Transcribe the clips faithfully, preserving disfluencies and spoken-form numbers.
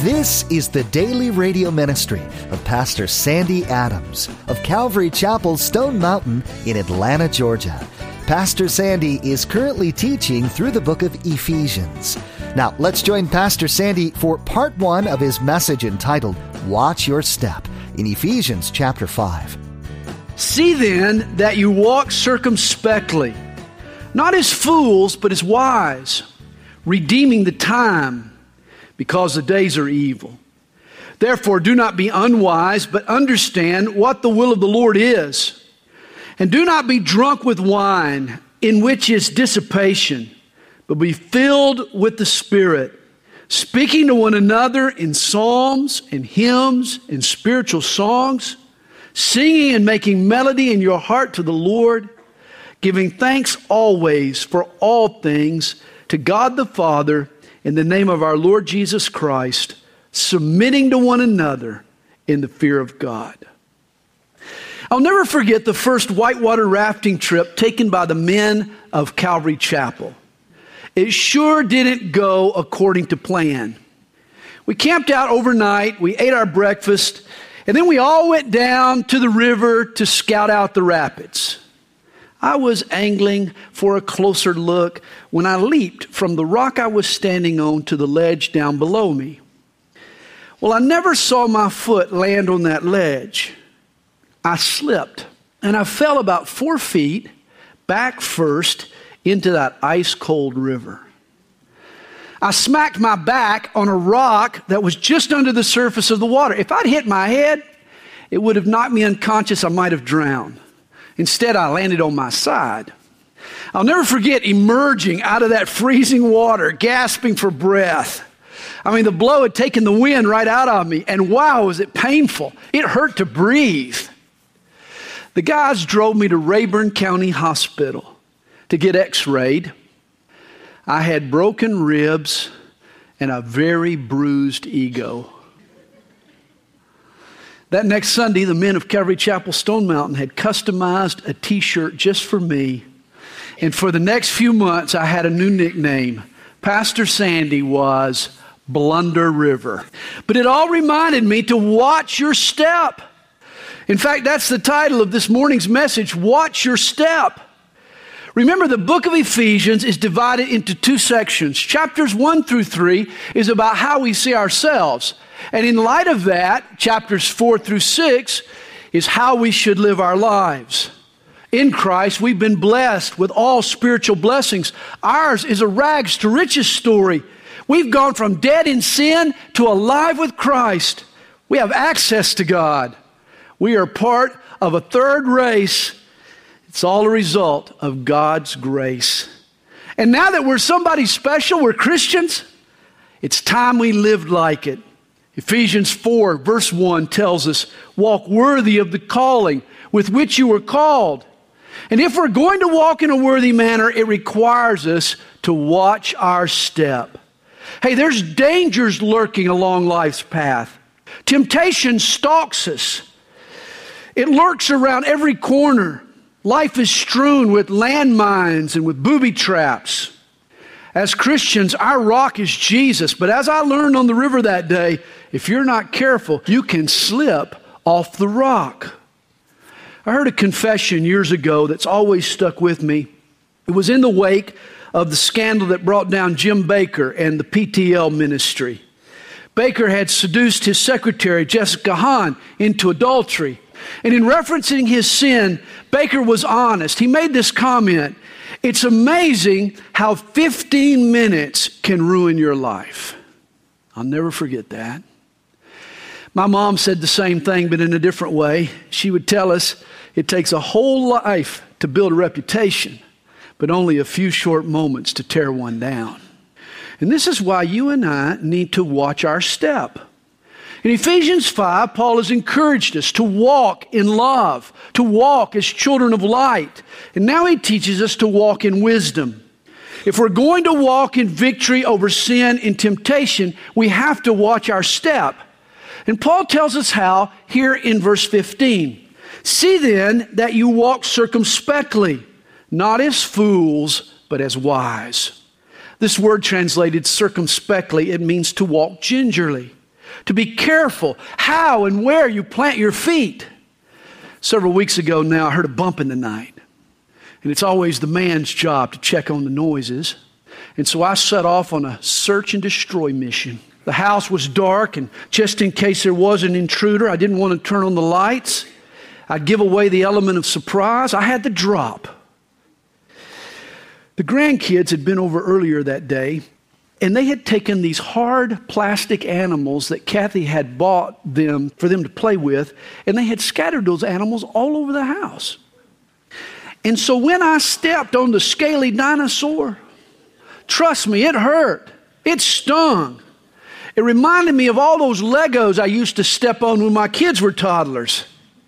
This is the daily radio ministry of Pastor Sandy Adams of Calvary Chapel, Stone Mountain in Atlanta, Georgia. Pastor Sandy is currently teaching through the book of Ephesians. Now, let's join Pastor Sandy for part one of his message entitled, Watch Your Step, in Ephesians chapter five. See then that you walk circumspectly, not as fools, but as wise, redeeming the time, because the days are evil. Therefore, do not be unwise, but understand what the will of the Lord is. And do not be drunk with wine, in which is dissipation, but be filled with the Spirit, speaking to one another in psalms and hymns and spiritual songs, singing and making melody in your heart to the Lord, giving thanks always for all things to God the Father, in the name of our Lord Jesus Christ, submitting to one another in the fear of God. I'll never forget the first whitewater rafting trip taken by the men of Calvary Chapel. It sure didn't go according to plan. We camped out overnight, we ate our breakfast, and then we all went down to the river to scout out the rapids. I was angling for a closer look when I leaped from the rock I was standing on to the ledge down below me. Well, I never saw my foot land on that ledge. I slipped, and I fell about four feet back first into that ice-cold river. I smacked my back on a rock that was just under the surface of the water. If I'd hit my head, it would have knocked me unconscious. I might have drowned. Instead, I landed on my side. I'll never forget emerging out of that freezing water, gasping for breath. I mean, the blow had taken the wind right out of me, and wow, was it painful. It hurt to breathe. The guys drove me to Rayburn County Hospital to get x-rayed. I had broken ribs and a very bruised ego. That next Sunday, the men of Calvary Chapel, Stone Mountain had customized a t-shirt just for me. And for the next few months, I had a new nickname. Pastor Sandy was Blunder River. But it all reminded me to watch your step. In fact, that's the title of this morning's message, Watch Your Step. Remember, the book of Ephesians is divided into two sections. Chapters one through three is about how we see ourselves. And in light of that, chapters four through six is how we should live our lives. In Christ, we've been blessed with all spiritual blessings. Ours is a rags to riches story. We've gone from dead in sin to alive with Christ. We have access to God. We are part of a third race. It's all a result of God's grace. And now that we're somebody special, we're Christians, it's time we lived like it. Ephesians four verse one tells us, walk worthy of the calling with which you were called. And if we're going to walk in a worthy manner, it requires us to watch our step. Hey, there's dangers lurking along life's path. Temptation stalks us. It lurks around every corner. Life is strewn with landmines and with booby traps. As Christians, our rock is Jesus. But as I learned on the river that day, if you're not careful, you can slip off the rock. I heard a confession years ago that's always stuck with me. It was in the wake of the scandal that brought down Jim Bakker and the P T L ministry. Bakker had seduced his secretary, Jessica Hahn, into adultery. And in referencing his sin, Bakker was honest. He made this comment, it's amazing how fifteen minutes can ruin your life. I'll never forget that. My mom said the same thing, but in a different way. She would tell us it takes a whole life to build a reputation, but only a few short moments to tear one down. And this is why you and I need to watch our step. In Ephesians five, Paul has encouraged us to walk in love, to walk as children of light. And now he teaches us to walk in wisdom. If we're going to walk in victory over sin and temptation, we have to watch our step. And Paul tells us how here in verse fifteen. See then that you walk circumspectly, not as fools, but as wise. This word translated circumspectly, it means to walk gingerly. to be careful how and where you plant your feet. Several weeks ago now, I heard a bump in the night. And it's always the man's job to check on the noises. And so I set off on a search and destroy mission. The house was dark, and just in case there was an intruder, I didn't want to turn on the lights. I'd give away the element of surprise. I had the drop. The grandkids had been over earlier that day, and they had taken these hard plastic animals that Kathy had bought them for them to play with, and they had scattered those animals all over the house. And so when I stepped on the scaly dinosaur, trust me, it hurt. It stung. It reminded me of all those Legos I used to step on when my kids were toddlers.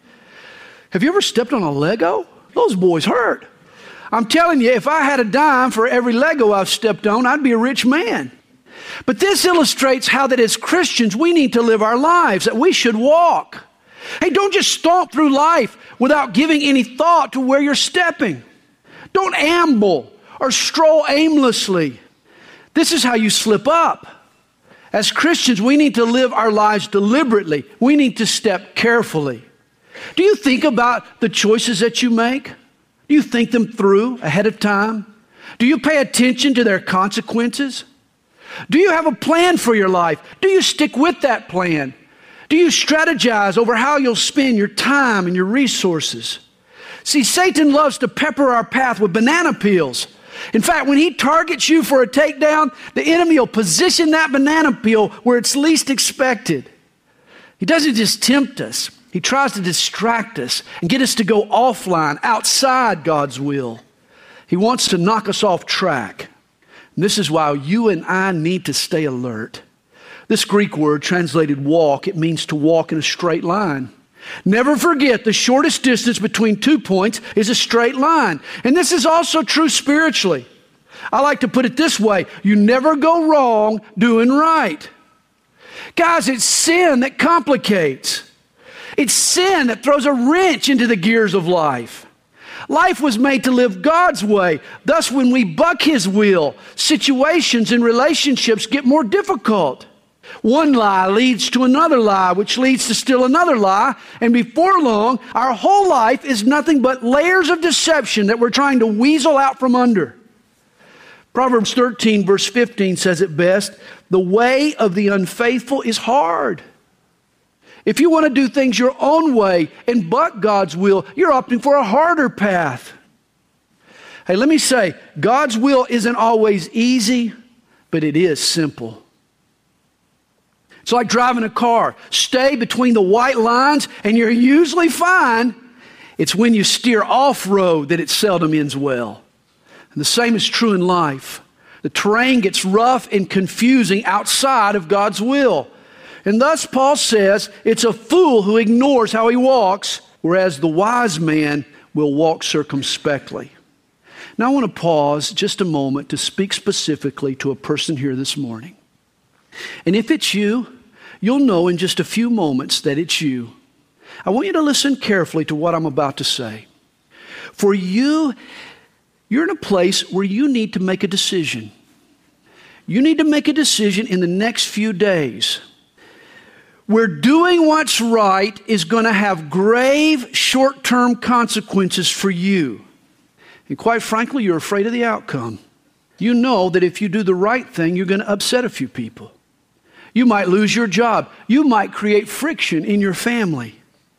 Have you ever stepped on a Lego? Those boys hurt. I'm telling you, if I had a dime for every Lego I've stepped on, I'd be a rich man. But this illustrates how that as Christians, we need to live our lives, that we should walk. Hey, don't just stomp through life without giving any thought to where you're stepping. Don't amble or stroll aimlessly. This is how you slip up. As Christians, we need to live our lives deliberately. We need to step carefully. Do you think about the choices that you make? Do you think them through ahead of time? Do you pay attention to their consequences? Do you have a plan for your life? Do you stick with that plan? Do you strategize over how you'll spend your time and your resources? See, Satan loves to pepper our path with banana peels. In fact, when he targets you for a takedown, the enemy will position that banana peel where it's least expected. He doesn't just tempt us. He tries to distract us and get us to go offline, outside God's will. He wants to knock us off track. And this is why you and I need to stay alert. This Greek word translated walk, it means to walk in a straight line. Never forget the shortest distance between two points is a straight line. And this is also true spiritually. I like to put it this way: you never go wrong doing right. Guys, it's sin that complicates. It's sin that throws a wrench into the gears of life. Life was made to live God's way. Thus, when we buck His will, situations and relationships get more difficult. One lie leads to another lie, which leads to still another lie. And before long, our whole life is nothing but layers of deception that we're trying to weasel out from under. Proverbs thirteen, verse fifteen says it best: the way of the unfaithful is hard. If you want to do things your own way and buck God's will, you're opting for a harder path. Hey, let me say, God's will isn't always easy, but it is simple. It's like driving a car. Stay between the white lines and you're usually fine. It's when you steer off-road that it seldom ends well. And the same is true in life. The terrain gets rough and confusing outside of God's will. And thus Paul says it's a fool who ignores how he walks, whereas the wise man will walk circumspectly. Now I want to pause just a moment to speak specifically to a person here this morning. And if it's you, you'll know in just a few moments that it's you. I want you to listen carefully to what I'm about to say. For you, you're in a place where you need to make a decision. You need to make a decision in the next few days where doing what's right is going to have grave short-term consequences for you. And quite frankly, you're afraid of the outcome. You know that if you do the right thing, you're going to upset a few people. You might lose your job. You might create friction in your family.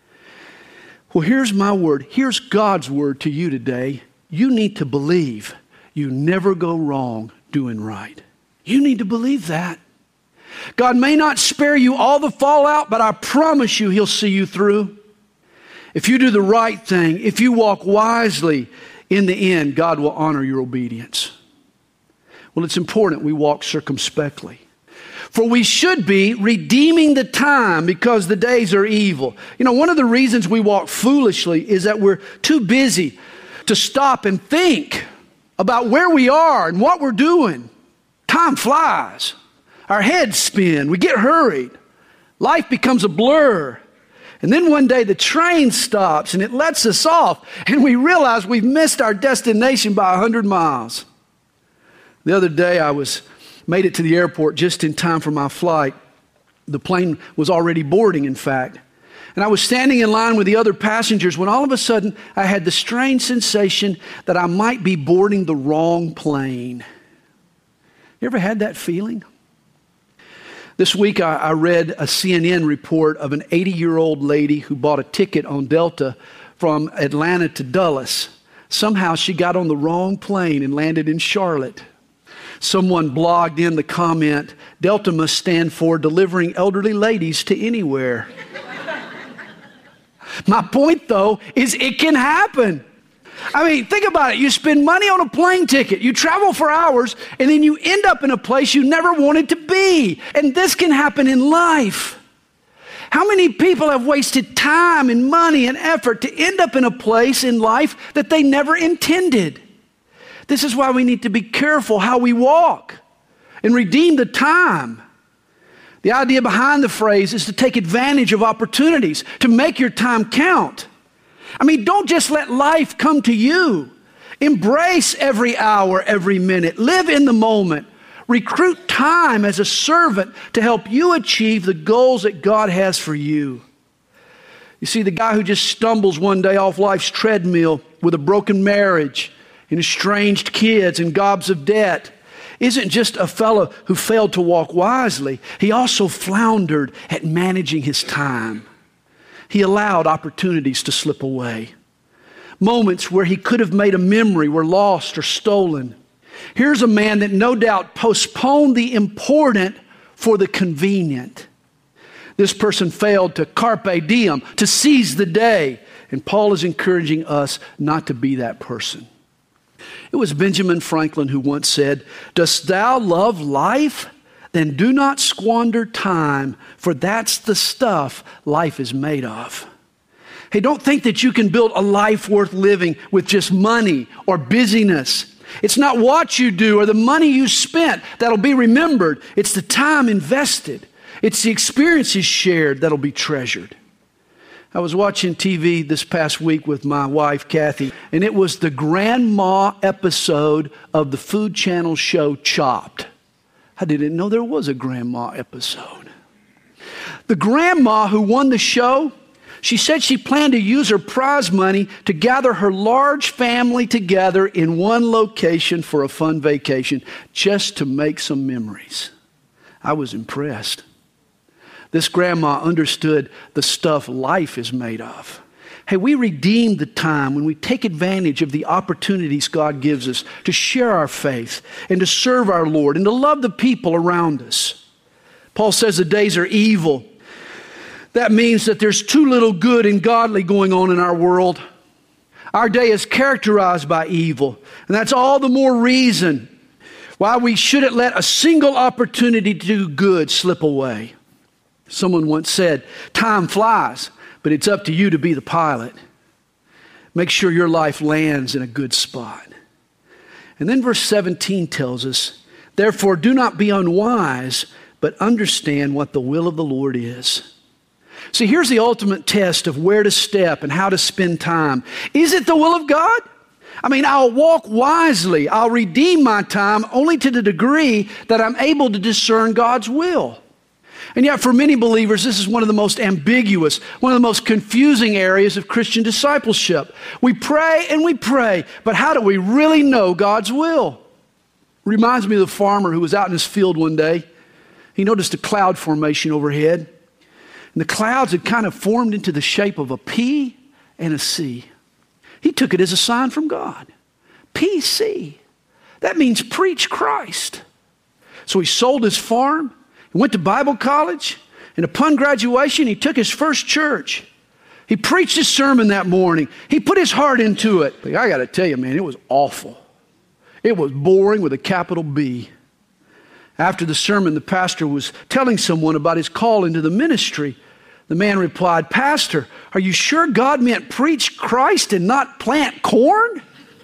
Well, here's my word. Here's God's word to you today. You need to believe you never go wrong doing right. You need to believe that. God may not spare you all the fallout, but I promise you He'll see you through. If you do the right thing, if you walk wisely, in the end, God will honor your obedience. Well, it's important we walk circumspectly. For we should be redeeming the time because the days are evil. You know, one of the reasons we walk foolishly is that we're too busy to stop and think about where we are and what we're doing. Time flies. Our heads spin. We get hurried. Life becomes a blur. And then one day the train stops and it lets us off and we realize we've missed our destination by a hundred miles. The other day I was made it to the airport just in time for my flight. The plane was already boarding, in fact. And I was standing in line with the other passengers when all of a sudden I had the strange sensation that I might be boarding the wrong plane. You ever had that feeling? This week I, I read a C N N report of an eighty-year-old lady who bought a ticket on Delta from Atlanta to Dulles. Somehow she got on the wrong plane and landed in Charlotte. Someone blogged in the comment, Delta must stand for delivering elderly ladies to anywhere. My point, though, is it can happen. I mean, think about it. You spend money on a plane ticket, you travel for hours, and then you end up in a place you never wanted to be. And this can happen in life. How many people have wasted time and money and effort to end up in a place in life that they never intended? This is why we need to be careful how we walk and redeem the time. The idea behind the phrase is to take advantage of opportunities, to make your time count. I mean, don't just let life come to you. Embrace every hour, every minute. Live in the moment. Recruit time as a servant to help you achieve the goals that God has for you. You see, the guy who just stumbles one day off life's treadmill with a broken marriage and estranged kids and gobs of debt isn't just a fellow who failed to walk wisely. He also floundered at managing his time. He allowed opportunities to slip away. Moments where he could have made a memory were lost or stolen. Here's a man that no doubt postponed the important for the convenient. This person failed to carpe diem, to seize the day. And Paul is encouraging us not to be that person. It was Benjamin Franklin who once said, "Dost thou love life? Then do not squander time, for that's the stuff life is made of." Hey, don't think that you can build a life worth living with just money or busyness. It's not what you do or the money you spent that'll be remembered. It's the time invested. It's the experiences shared that'll be treasured. I was watching T V this past week with my wife, Kathy, and it was the Grandma episode of the Food Channel show Chopped. I didn't know there was a Grandma episode. The grandma who won the show, she said she planned to use her prize money to gather her large family together in one location for a fun vacation, just to make some memories. I was impressed. This grandma understood the stuff life is made of. Hey, we redeem the time when we take advantage of the opportunities God gives us to share our faith and to serve our Lord and to love the people around us. Paul says the days are evil. That means that there's too little good and godly going on in our world. Our day is characterized by evil, and that's all the more reason why we shouldn't let a single opportunity to do good slip away. Someone once said, time flies, but it's up to you to be the pilot. Make sure your life lands in a good spot. And then verse seventeen tells us, therefore do not be unwise, but understand what the will of the Lord is. See, here's the ultimate test of where to step and how to spend time. Is it the will of God? I mean, I'll walk wisely. I'll redeem my time only to the degree that I'm able to discern God's will. And yet for many believers, this is one of the most ambiguous, one of the most confusing areas of Christian discipleship. We pray and we pray, but how do we really know God's will? Reminds me of the farmer who was out in his field one day. He noticed a cloud formation overhead. And the clouds had kind of formed into the shape of a P and a C. He took it as a sign from God. P C. That means preach Christ. So he sold his farm. He went to Bible college, and upon graduation, he took his first church. He preached his sermon that morning. He put his heart into it. But I got to tell you, man, it was awful. It was boring with a capital B. After the sermon, the pastor was telling someone about his call into the ministry. The man replied, "Pastor, are you sure God meant preach Christ and not plant corn?"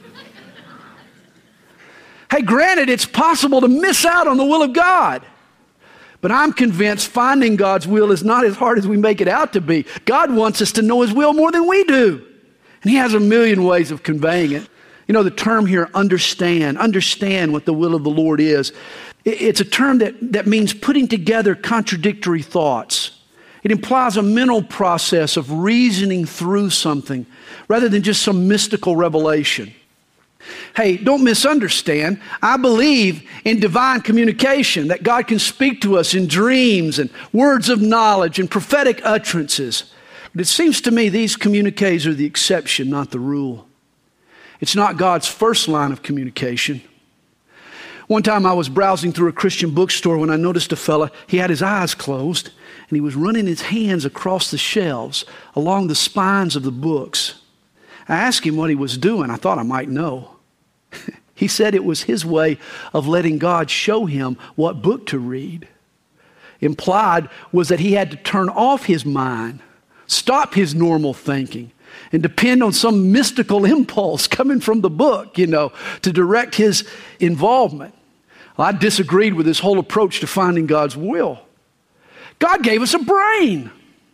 Hey, granted, it's possible to miss out on the will of God. But I'm convinced finding God's will is not as hard as we make it out to be. God wants us to know His will more than we do. And He has a million ways of conveying it. You know, the term here, understand, understand what the will of the Lord is. It's a term that, that means putting together contradictory thoughts. It implies a mental process of reasoning through something rather than just some mystical revelation. Hey, don't misunderstand. I believe in divine communication, that God can speak to us in dreams and words of knowledge and prophetic utterances. But it seems to me these communiques are the exception, not the rule. It's not God's first line of communication. One time I was browsing through a Christian bookstore when I noticed a fella, he had his eyes closed, and he was running his hands across the shelves along the spines of the books. I asked him what he was doing. I thought I might know. He said it was his way of letting God show him what book to read. Implied was that he had to turn off his mind, stop his normal thinking, and depend on some mystical impulse coming from the book, you know, to direct his involvement. Well, I disagreed with his whole approach to finding God's will. God gave us a brain.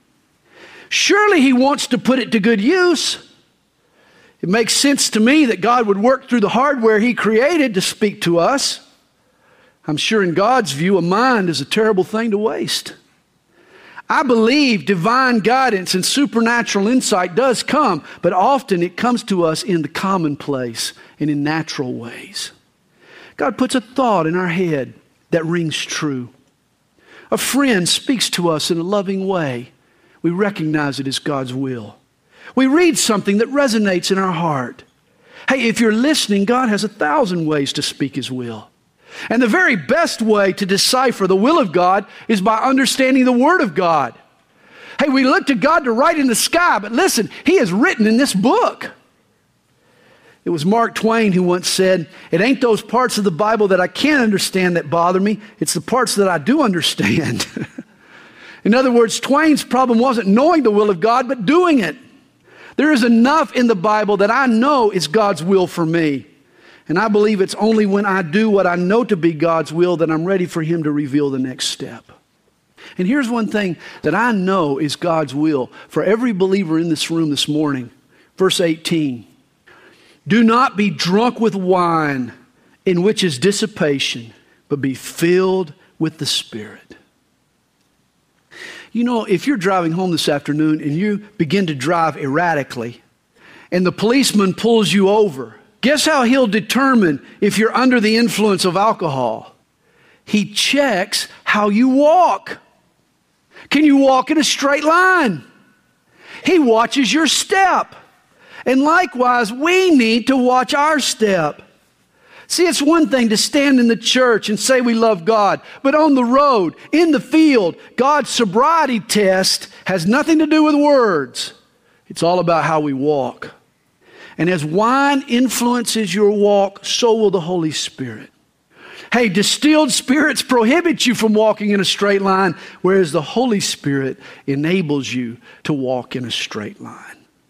Surely he wants to put it to good use. It makes sense to me that God would work through the hardware he created to speak to us. I'm sure in God's view, a mind is a terrible thing to waste. I believe divine guidance and supernatural insight does come, but often it comes to us in the commonplace and in natural ways. God puts a thought in our head that rings true. A friend speaks to us in a loving way. We recognize it as God's will. We read something that resonates in our heart. Hey, if you're listening, God has a thousand ways to speak his will. And the very best way to decipher the will of God is by understanding the Word of God. Hey, we look to God to write in the sky, but listen, he has written in this book. It was Mark Twain who once said, it ain't those parts of the Bible that I can't understand that bother me, it's the parts that I do understand. In other words, Twain's problem wasn't knowing the will of God, but doing it. There is enough in the Bible that I know is God's will for me. And I believe it's only when I do what I know to be God's will that I'm ready for him to reveal the next step. And here's one thing that I know is God's will for every believer in this room this morning. Verse eighteen. Do not be drunk with wine, in which is dissipation, but be filled with the Spirit. You know, if you're driving home this afternoon and you begin to drive erratically, and the policeman pulls you over, guess how he'll determine if you're under the influence of alcohol? He checks how you walk. Can you walk in a straight line? He watches your step. And likewise, we need to watch our step. See, it's one thing to stand in the church and say we love God, but on the road, in the field, God's sobriety test has nothing to do with words. It's all about how we walk. And as wine influences your walk, so will the Holy Spirit. Hey, distilled spirits prohibit you from walking in a straight line, whereas the Holy Spirit enables you to walk in a straight line.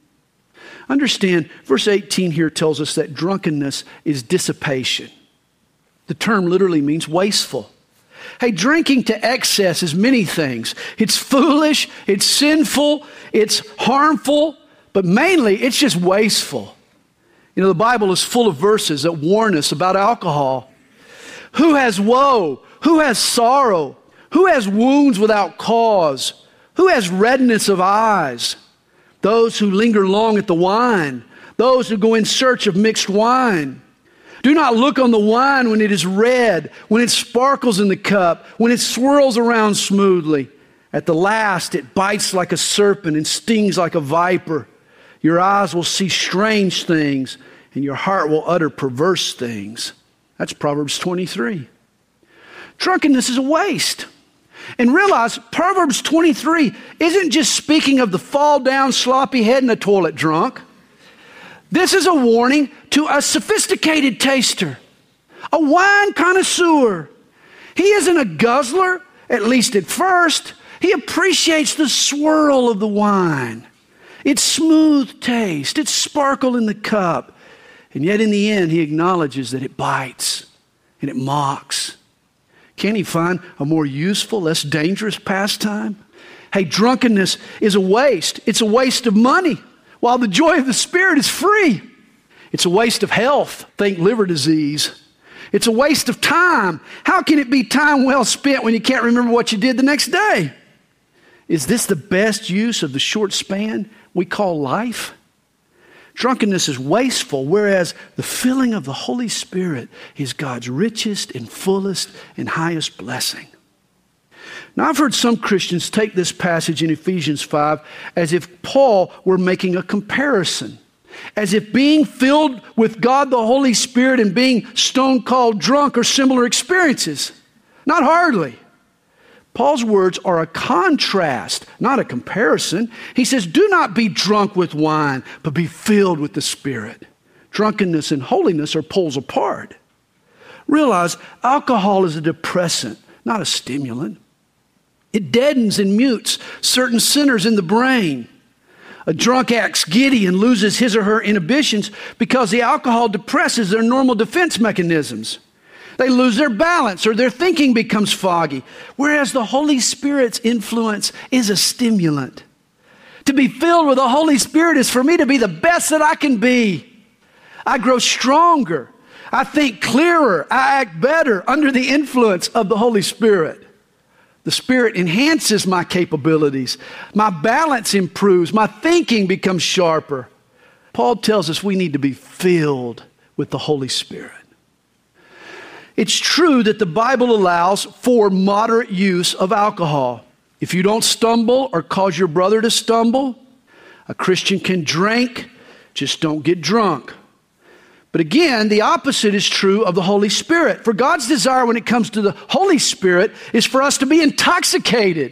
Understand, verse eighteen here tells us that drunkenness is dissipation. The term literally means wasteful. Hey, drinking to excess is many things. It's foolish, it's sinful, it's harmful, but mainly it's just wasteful. You know, the Bible is full of verses that warn us about alcohol. Who has woe? Who has sorrow? Who has wounds without cause? Who has redness of eyes? Those who linger long at the wine. Those who go in search of mixed wine. Do not look on the wine when it is red, when it sparkles in the cup, when it swirls around smoothly. At the last, it bites like a serpent and stings like a viper. Your eyes will see strange things, and your heart will utter perverse things. That's Proverbs twenty-three. Drunkenness is a waste. And realize Proverbs twenty-three isn't just speaking of the fall down, sloppy head in the toilet drunk. This is a warning to a sophisticated taster, a wine connoisseur. He isn't a guzzler, at least at first. He appreciates the swirl of the wine, its smooth taste, its sparkle in the cup. And yet in the end, he acknowledges that it bites and it mocks. Can he find a more useful, less dangerous pastime? Hey, drunkenness is a waste. It's a waste of money, while the joy of the Spirit is free. It's a waste of health. Think liver disease. It's a waste of time. How can it be time well spent when you can't remember what you did the next day? Is this the best use of the short span we call life? Drunkenness is wasteful, whereas the filling of the Holy Spirit is God's richest and fullest and highest blessing. Now, I've heard some Christians take this passage in Ephesians five as if Paul were making a comparison, as if being filled with God the Holy Spirit and being stone-cold drunk are similar experiences. Not hardly. Paul's words are a contrast, not a comparison. He says, do not be drunk with wine, but be filled with the Spirit. Drunkenness and holiness are poles apart. Realize alcohol is a depressant, not a stimulant. It deadens and mutes certain centers in the brain. A drunk acts giddy and loses his or her inhibitions because the alcohol depresses their normal defense mechanisms. They lose their balance or their thinking becomes foggy, whereas the Holy Spirit's influence is a stimulant. To be filled with the Holy Spirit is for me to be the best that I can be. I grow stronger. I think clearer. I act better under the influence of the Holy Spirit. The Spirit enhances my capabilities. My balance improves. My thinking becomes sharper. Paul tells us we need to be filled with the Holy Spirit. It's true that the Bible allows for moderate use of alcohol. If you don't stumble or cause your brother to stumble, a Christian can drink, just don't get drunk. But again, the opposite is true of the Holy Spirit. For God's desire when it comes to the Holy Spirit is for us to be intoxicated.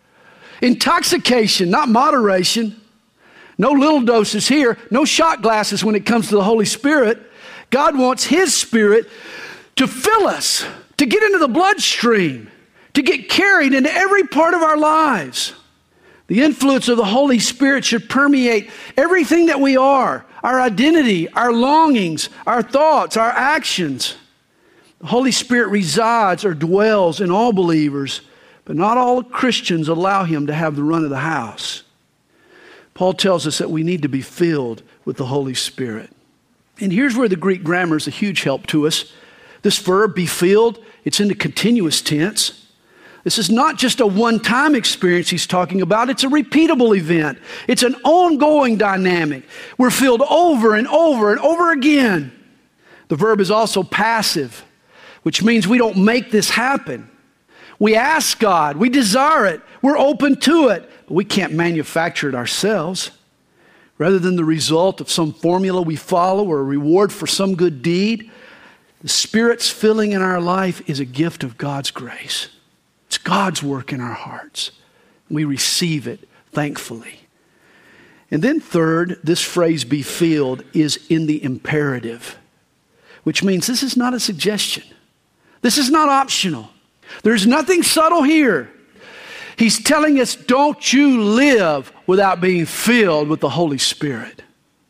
Intoxication, not moderation. No little doses here, no shot glasses when it comes to the Holy Spirit. God wants His Spirit to fill us, to get into the bloodstream, to get carried into every part of our lives. The influence of the Holy Spirit should permeate everything that we are, our identity, our longings, our thoughts, our actions. The Holy Spirit resides or dwells in all believers, but not all Christians allow Him to have the run of the house. Paul tells us that we need to be filled with the Holy Spirit. And here's where the Greek grammar is a huge help to us. This verb, be filled, it's in the continuous tense. This is not just a one-time experience he's talking about. It's a repeatable event. It's an ongoing dynamic. We're filled over and over and over again. The verb is also passive, which means we don't make this happen. We ask God. We desire it. We're open to it. But we can't manufacture it ourselves. Rather than the result of some formula we follow or a reward for some good deed, the Spirit's filling in our life is a gift of God's grace. It's God's work in our hearts. We receive it thankfully. And then third, this phrase, be filled, is in the imperative, which means this is not a suggestion. This is not optional. There's nothing subtle here. He's telling us, don't you live without being filled with the Holy Spirit.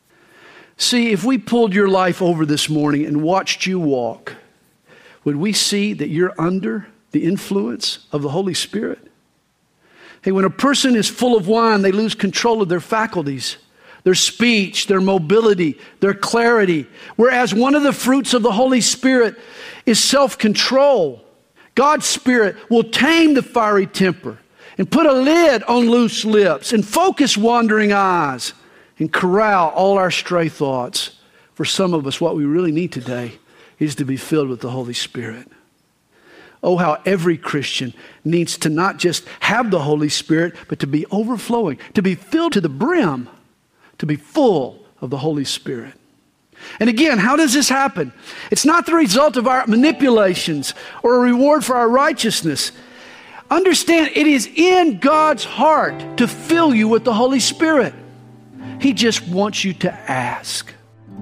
See, if we pulled your life over this morning and watched you walk, would we see that you're under the influence of the Holy Spirit? Hey, when a person is full of wine, they lose control of their faculties, their speech, their mobility, their clarity. Whereas one of the fruits of the Holy Spirit is self-control. God's Spirit will tame the fiery temper and put a lid on loose lips and focus wandering eyes and corral all our stray thoughts. For some of us, what we really need today is to be filled with the Holy Spirit. Oh, how every Christian needs to not just have the Holy Spirit, but to be overflowing, to be filled to the brim, to be full of the Holy Spirit. And again, how does this happen? It's not the result of our manipulations or a reward for our righteousness. Understand, it is in God's heart to fill you with the Holy Spirit. He just wants you to ask.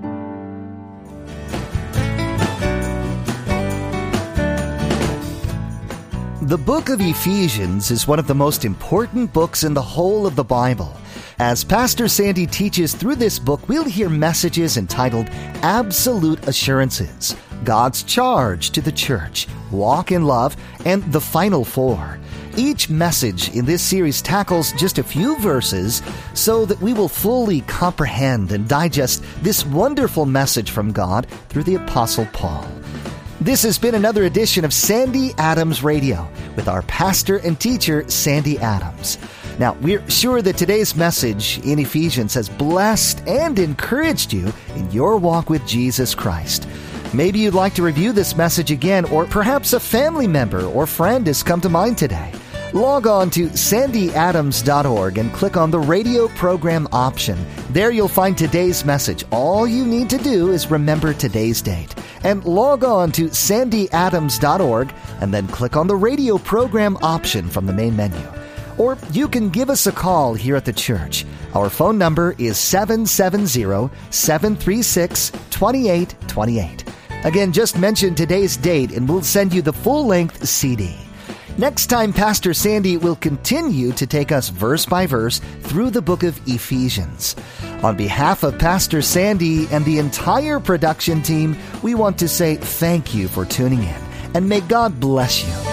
The book of Ephesians is one of the most important books in the whole of the Bible. As Pastor Sandy teaches through this book, we'll hear messages entitled Absolute Assurances, God's Charge to the Church, Walk in Love, and the Final Four. Each message in this series tackles just a few verses so that we will fully comprehend and digest this wonderful message from God through the Apostle Paul. This has been another edition of Sandy Adams Radio with our pastor and teacher, Sandy Adams. Now, we're sure that today's message in Ephesians has blessed and encouraged you in your walk with Jesus Christ. Maybe you'd like to review this message again, or perhaps a family member or friend has come to mind today. Log on to sandy adams dot org and click on the radio program option. There you'll find today's message. All you need to do is remember today's date. And log on to sandy adams dot org and then click on the radio program option from the main menu. Or you can give us a call here at the church. Our phone number is seven seven zero, seven three six, two eight two eight. Again, just mention today's date and we'll send you the full-length C D. Next time, Pastor Sandy will continue to take us verse by verse through the book of Ephesians. On behalf of Pastor Sandy and the entire production team, we want to say thank you for tuning in, and may God bless you.